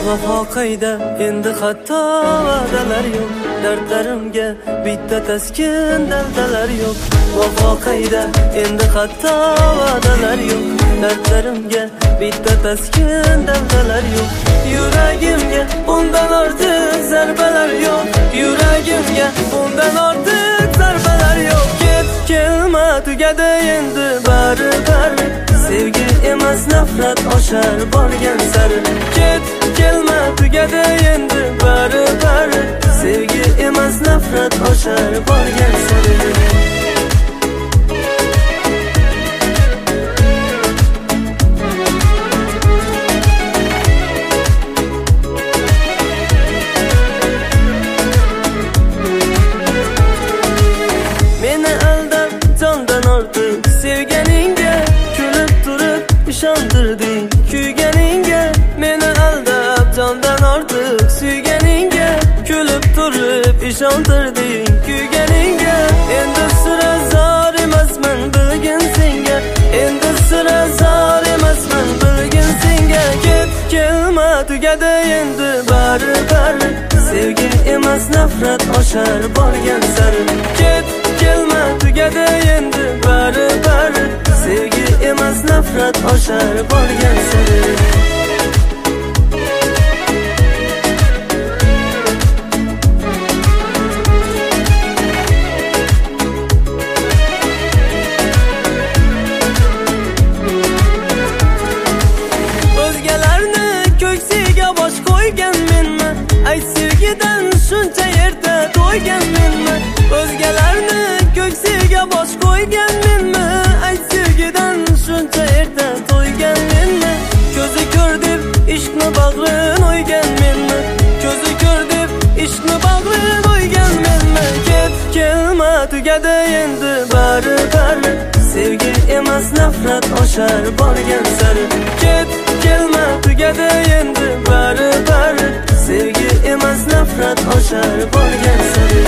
Vafo qayda endi hatto va'dalar yo'q, dardlarimga bitta taskin daldalar yo'q. Vafo qayda endi hatto va'dalar yo'q, dardlarimga bitta taskin daldalar yo'q. Yuragimga bundan ortiq zarbalar yo'q, yuragimga bundan ortiq zarbalar yo'q. Ket kelma tugadi endi bari bari, sevgi emas nafrat oshar borgan sari. Ket kelma tugadi endi bari bari, sevgi emas nafrat oshar borgan sari. Meni aldab jondan ortiq sevganingga, kulib turib ishontirding kuyganingga. Meni aldab jondan ortiq suyganingga, kulib turib ishontirding kuyganingga. Endi sira zor emasman bilgin senga, endi sira zor emasman bilgin senga. Ket kelma tugadi endi bari bari, sevgi emas nafrat oshar borgan sari. Ket kelma tugadi endi bari bari, sevgi emas nafrat oshar borgan sari. O'zgalarni ko'ksiga bosh qo'ygan menman, ay sevgidan shuncha yerda to'ygan menman. O'zgalarni ko'ksiga bosh qo'ygan menman, ay sevgidan shuncha yerda to'ygan menman. Ko'zi ko'r deb ishqni bag'rin o'ygan menman, ko'zi ko'r deb ishqni bag'rin o'ygan menman. Ket kelma tugadi endi bari bari, sevgi emas nafrat oshar borgan sari. Ket kelma tugadi endi bari bari, sevgi emas nafrat oshar borgan sari.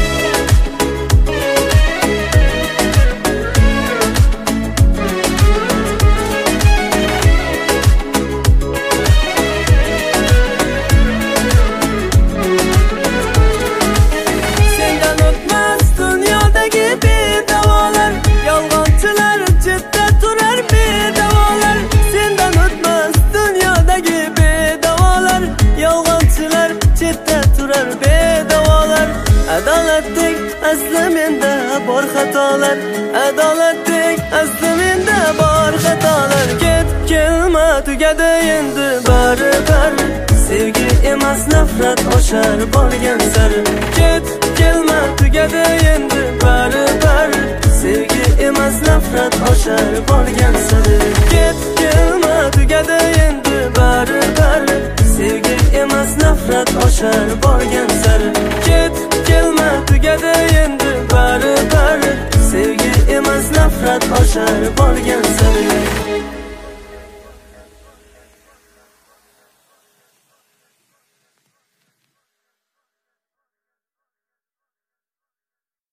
Sendan o'tmas dunyodagi bedavolar, yolg'onchilar chetda turar bedavolar. Sendan o'tmas dunyodagi bedavolar, yolg'onchilar chetda turar bedavolar. Adolatdek asli menda bor xatolar, adolatdek asli menda bor xatolar. Ket kelma tugadi endi bari bari, sevgi emas nafrat oshar borgan sari. Ket kelma tugadi endi bari bari, sevgi emas nafrat oshar borgan sari. Ket kelma tugadi endi bari bari, sevgi emas nafrat oshar borgan sari. Ket kelma tugadi endi bari bari, sevgi emas nafrat oshar borgan sari.